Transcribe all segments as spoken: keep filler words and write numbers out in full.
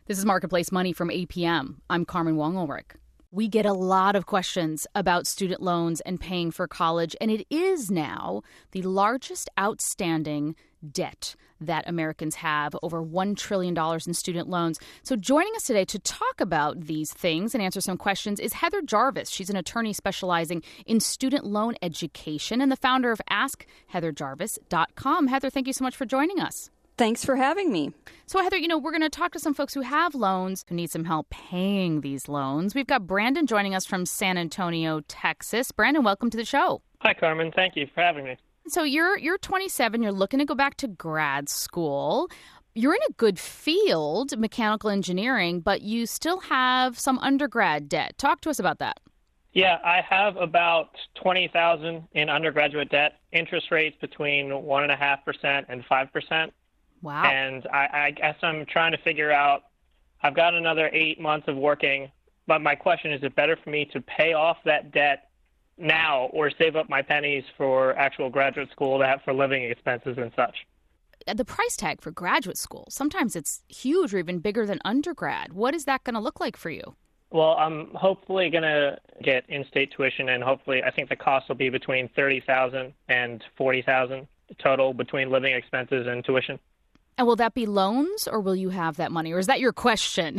This is Marketplace Money from A P M. I'm Carmen Wong-Ulrich. We get a lot of questions about student loans and paying for college, and it is now the largest outstanding debt that Americans have, over one trillion dollars in student loans. So joining us today to talk about these things and answer some questions is Heather Jarvis. She's an attorney specializing in student loan education and the founder of ask heather jarvis dot com. Heather, thank you so much for joining us. Thanks for having me. So, Heather, you know, we're going to talk to some folks who have loans, who need some help paying these loans. We've got Brandon joining us from San Antonio, Texas. Brandon, welcome to the show. Hi, Carmen. Thank you for having me. So you're you're twenty-seven. You're looking to go back to grad school. You're in a good field, mechanical engineering, but you still have some undergrad debt. Talk to us about that. Yeah, I have about twenty thousand dollars in undergraduate debt, interest rates between one point five percent and five percent. Wow. And I, I guess I'm trying to figure out, I've got another eight months of working, but my question is, is it better for me to pay off that debt now or save up my pennies for actual graduate school to have for living expenses and such? The price tag for graduate school, sometimes it's huge or even bigger than undergrad. What is that going to look like for you? Well, I'm hopefully going to get in-state tuition, and hopefully I think the cost will be between thirty thousand dollars and forty thousand dollars total between living expenses and tuition. And will that be loans, or will you have that money, or is that your question?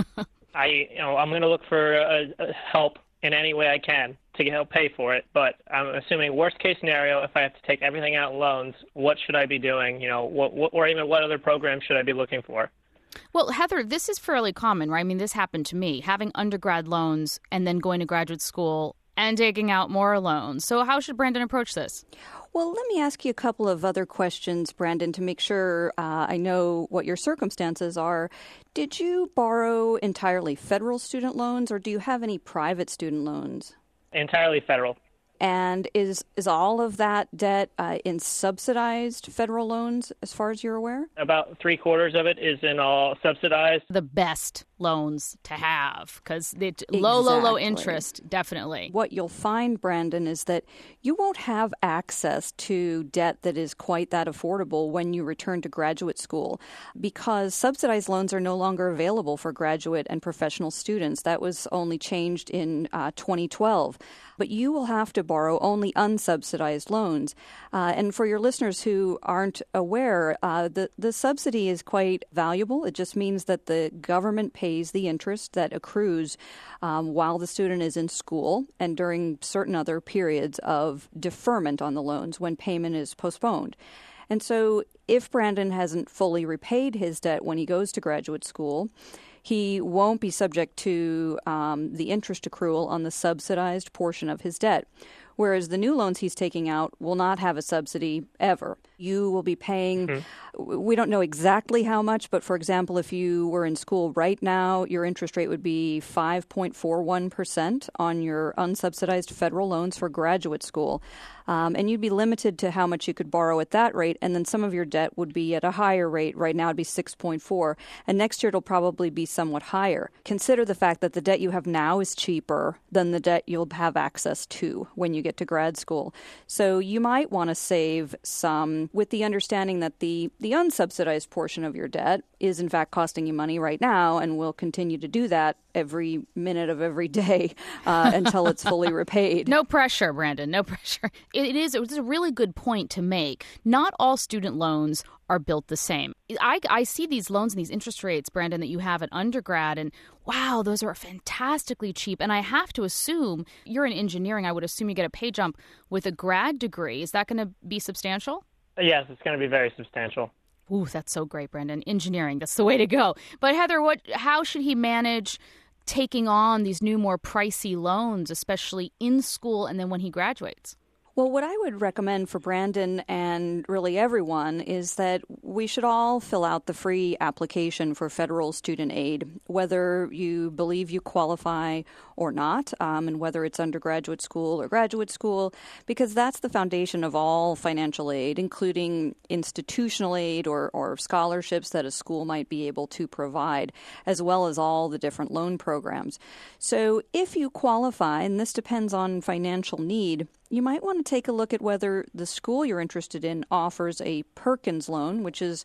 I, you know, I'm going to look for uh, help in any way I can to help pay for it. But I'm assuming worst case scenario, if I have to take everything out in loans, what should I be doing? You know, what, what, or even what other programs should I be looking for? Well, Heather, this is fairly common, right? I mean, this happened to me, having undergrad loans and then going to graduate school and taking out more loans. So how should Brandon approach this? Well, let me ask you a couple of other questions, Brandon, to make sure uh, I know what your circumstances are. Did you borrow entirely federal student loans, or do you have any private student loans? Entirely federal. And is is all of that debt uh, in subsidized federal loans, as far as you're aware? About three quarters of it is in all subsidized. The best loans to have, because exactly. low, low, low interest, definitely. What you'll find, Brandon, is that you won't have access to debt that is quite that affordable when you return to graduate school, because subsidized loans are no longer available for graduate and professional students. That was only changed in uh, twenty twelve. But you will have to borrow only unsubsidized loans. Uh, and for your listeners who aren't aware, uh, the, the subsidy is quite valuable. It just means that the government pays the interest that accrues um, while the student is in school and during certain other periods of deferment on the loans when payment is postponed. And so if Brandon hasn't fully repaid his debt when he goes to graduate school, he won't be subject to um, the interest accrual on the subsidized portion of his debt, whereas the new loans he's taking out will not have a subsidy ever. You will be paying, mm-hmm. we don't know exactly how much, but for example, if you were in school right now, your interest rate would be five point four one percent on your unsubsidized federal loans for graduate school. Um, and you'd be limited to how much you could borrow at that rate, and then some of your debt would be at a higher rate. Right now it'd be six point four, and next year it'll probably be somewhat higher. Consider the fact that the debt you have now is cheaper than the debt you'll have access to when you get to grad school. So you might want to save some with the understanding that the, the unsubsidized portion of your debt is in fact costing you money right now and will continue to do that every minute of every day uh, until it's fully repaid. No pressure, Brandon, no pressure. It is it's a really good point to make. Not all student loans are built the same. I, I see these loans and these interest rates, Brandon, that you have at undergrad, and wow, those are fantastically cheap. And I have to assume you're in engineering. I would assume you get a pay jump with a grad degree. Is that going to be substantial? Yes, it's going to be very substantial. Ooh, that's so great, Brandon. Engineering, that's the way to go. But Heather, what? How should he manage taking on these new, more pricey loans, especially in school and then when he graduates? Well, what I would recommend for Brandon and really everyone is that we should all fill out the free application for federal student aid, whether you believe you qualify or not, um, and whether it's undergraduate school or graduate school, because that's the foundation of all financial aid, including institutional aid or, or scholarships that a school might be able to provide, as well as all the different loan programs. So if you qualify, and this depends on financial need, you might want to take a look at whether the school you're interested in offers a Perkins loan, which is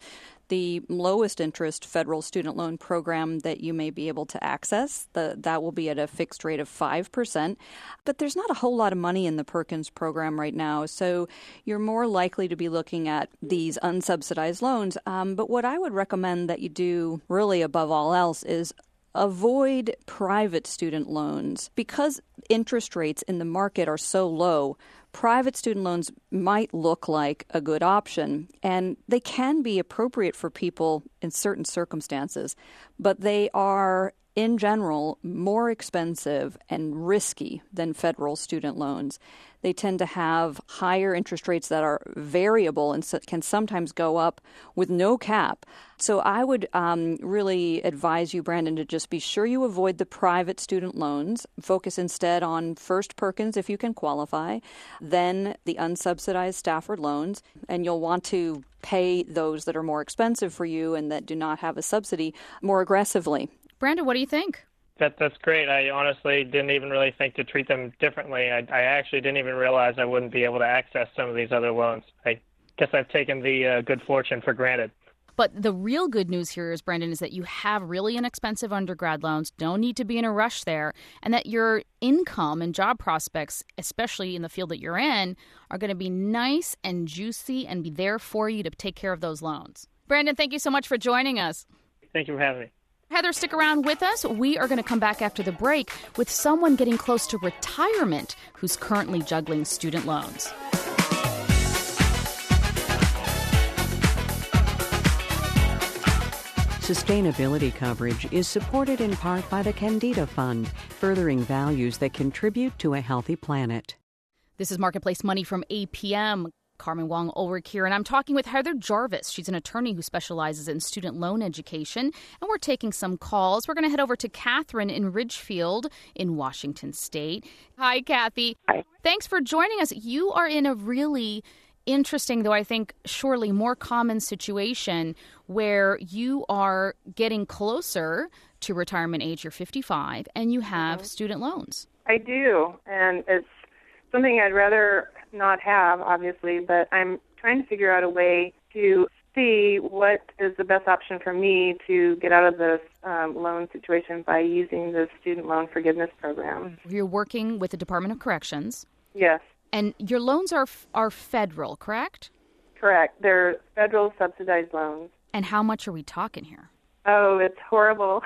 the lowest interest federal student loan program that you may be able to access. The, that will be at a fixed rate of five percent. But there's not a whole lot of money in the Perkins program right now, so you're more likely to be looking at these unsubsidized loans. Um, but what I would recommend that you do really above all else is avoid private student loans. Because interest rates in the market are so low, private student loans might look like a good option, and they can be appropriate for people in certain circumstances, but they are, in general, more expensive and risky than federal student loans. They tend to have higher interest rates that are variable and so can sometimes go up with no cap. So I would um, really advise you, Brandon, to just be sure you avoid the private student loans. Focus instead on first Perkins if you can qualify, then the unsubsidized Stafford loans, and you'll want to pay those that are more expensive for you and that do not have a subsidy more aggressively. Brandon, what do you think? That That's great. I honestly didn't even really think to treat them differently. I, I actually didn't even realize I wouldn't be able to access some of these other loans. I guess I've taken the uh, good fortune for granted. But the real good news here is, Brandon, is that you have really inexpensive undergrad loans, don't need to be in a rush there, and that your income and job prospects, especially in the field that you're in, are going to be nice and juicy and be there for you to take care of those loans. Brandon, thank you so much for joining us. Thank you for having me. Heather, stick around with us. We are going to come back after the break with someone getting close to retirement who's currently juggling student loans. Sustainability coverage is supported in part by the Candida Fund, furthering values that contribute to a healthy planet. This is Marketplace Money from A P M. Carmen Wong Ulrich here, and I'm talking with Heather Jarvis. She's an attorney who specializes in student loan education, and we're taking some calls. We're going to head over to Catherine in Ridgefield in Washington State. Hi, Kathy. Hi. Thanks for joining us. You are in a really interesting, though I think surely more common situation where you are getting closer to retirement age. You're fifty-five, and you have mm-hmm. student loans. I do, and it's something I'd rather not have, obviously, but I'm trying to figure out a way to see what is the best option for me to get out of this um, loan situation by using the student loan forgiveness program. You're working with the Department of Corrections. Yes. And your loans are are federal, correct? Correct. They're federal subsidized loans. And how much are we talking here? Oh, it's horrible.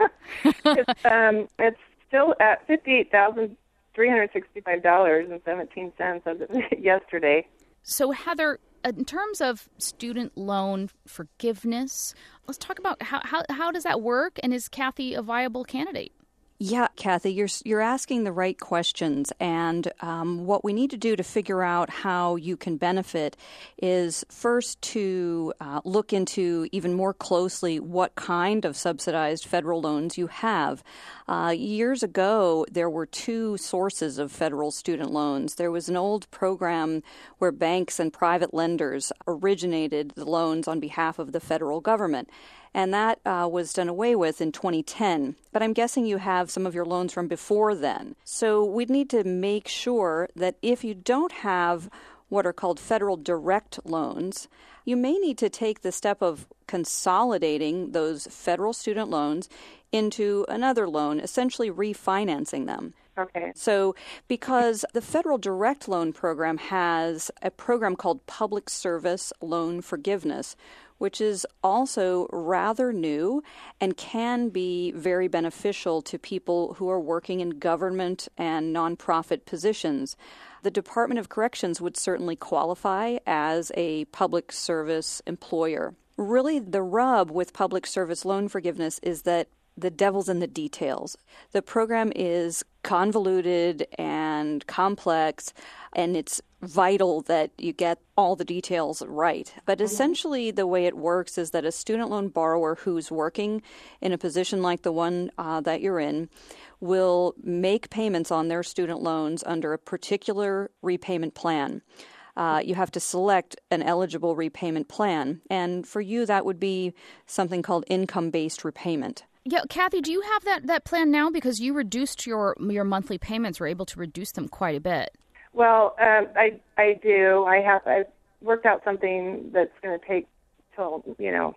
it's, um, it's still at fifty-eight thousand three hundred sixty-five dollars and seventeen cents as of yesterday. So, Heather, in terms of student loan forgiveness, let's talk about how, how, how does that work, and is Kathy a viable candidate? Yeah, Kathy, you're you're asking the right questions, and um, what we need to do to figure out how you can benefit is first to uh, look into even more closely what kind of subsidized federal loans you have. Uh, years ago, there were two sources of federal student loans. There was an old program where banks and private lenders originated the loans on behalf of the federal government. And that uh, was done away with in twenty ten. But I'm guessing you have some of your loans from before then. So we'd need to make sure that if you don't have what are called federal direct loans, you may need to take the step of consolidating those federal student loans into another loan, essentially refinancing them. Okay. So because the federal direct loan program has a program called Public Service Loan Forgiveness, which is also rather new and can be very beneficial to people who are working in government and nonprofit positions. The Department of Corrections would certainly qualify as a public service employer. Really, the rub with public service loan forgiveness is that the devil's in the details. The program is convoluted and complex, and it's vital that you get all the details right. But essentially, the way it works is that a student loan borrower who's working in a position like the one uh, that you're in will make payments on their student loans under a particular repayment plan. Uh, you have to select an eligible repayment plan, and for you, that would be something called income-based repayment. Yeah, Kathy, do you have that, that plan now? Because you reduced your your monthly payments, were able to reduce them quite a bit. Well, um, I I do. I have I've worked out something that's going to take till you know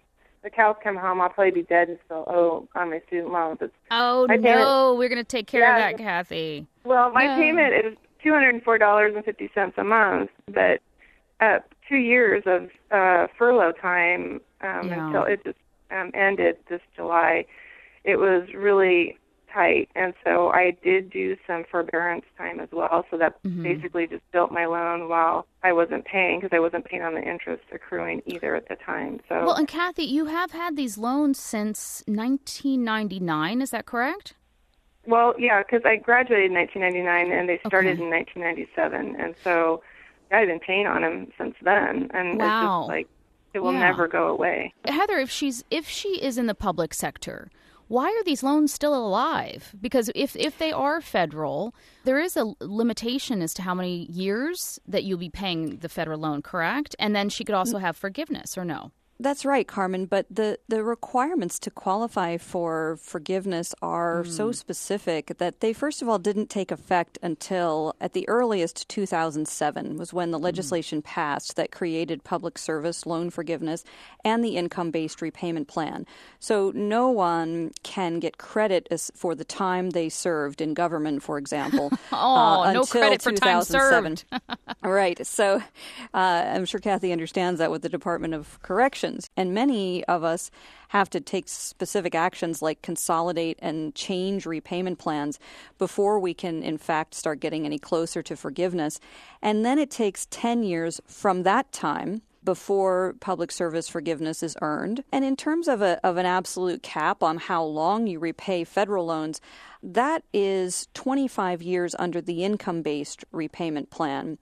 the cows come home, I'll probably be dead and still owe on my student loans. It's, oh, no, payment, we're going to take care yeah, of that, Kathy. Well, my yeah. payment is two hundred four dollars and fifty cents a month, but uh, two years of uh, furlough time um, yeah. until it just um, ended this July, it was really tight, and so I did do some forbearance time as well, so that mm-hmm. basically just built my loan while I wasn't paying, because I wasn't paying on the interest accruing either at the time. So well, and Kathy, you have had these loans since nineteen ninety-nine, is that correct? Well, yeah, because I graduated in nineteen ninety-nine, and they started okay. in nineteen ninety-seven, and so I've been paying on them since then, and wow. it's just like it will yeah. never go away. Heather, if she's if she is in the public sector, why are these loans still alive? Because if, if they are federal, there is a limitation as to how many years that you'll be paying the federal loan, correct? And then she could also have forgiveness, or no? That's right, Carmen, but the, the requirements to qualify for forgiveness are mm. so specific that they, first of all, didn't take effect until at the earliest two thousand seven was when the legislation mm. passed that created public service loan forgiveness and the income-based repayment plan. So no one can get credit as for the time they served in government, for example. oh, uh, no credit for time served. Right. So uh, I'm sure Kathy understands that with the Department of Corrections. And many of us have to take specific actions like consolidate and change repayment plans before we can, in fact, start getting any closer to forgiveness. And then it takes ten years from that time before public service forgiveness is earned. And in terms of a of an absolute cap on how long you repay federal loans, that is twenty-five years under the income-based repayment plan.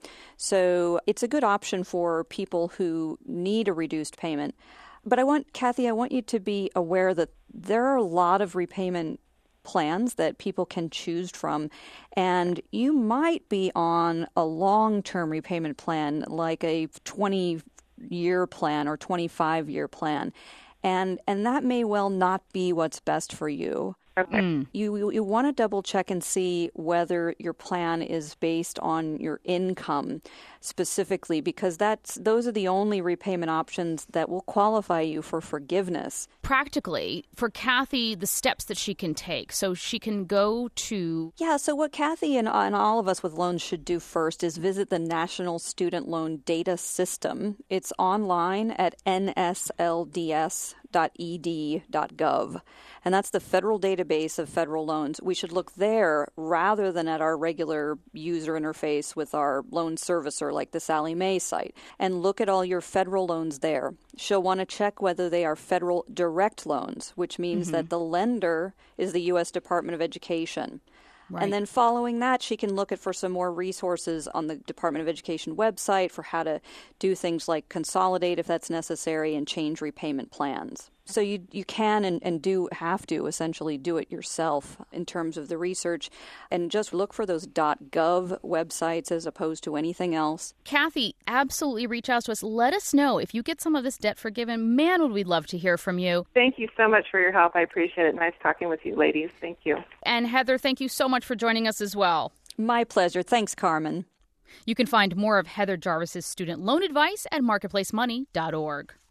So it's a good option for people who need a reduced payment. But I want, Kathy, I want you to be aware that there are a lot of repayment plans that people can choose from, and you might be on a long-term repayment plan like a twenty-year plan or twenty-five-year plan, and and that may well not be what's best for you. Okay. Mm. You you want to double check and see whether your plan is based on your income specifically, because that's those are the only repayment options that will qualify you for forgiveness. Practically, for Kathy, the steps that she can take, so she can go to... Yeah, so what Kathy and, and all of us with loans should do first is visit the National Student Loan Data System. It's online at N S L D S dot E D dot gov. And that's the federal database of federal loans. We should look there rather than at our regular user interface with our loan servicer like the Sallie Mae site. And look at all your federal loans there. She'll want to check whether they are federal direct loans, which means mm-hmm. that the lender is the U S Department of Education. Right. And then following that, she can look at for some more resources on the Department of Education website for how to do things like consolidate if that's necessary and change repayment plans. So you you can and, and do have to essentially do it yourself in terms of the research, and just look for those .gov websites as opposed to anything else. Kathy, absolutely reach out to us. Let us know if you get some of this debt forgiven. Man, would we love to hear from you. Thank you so much for your help. I appreciate it. Nice talking with you, ladies. Thank you. And Heather, thank you so much for joining us as well. My pleasure. Thanks, Carmen. You can find more of Heather Jarvis's student loan advice at marketplace money dot org.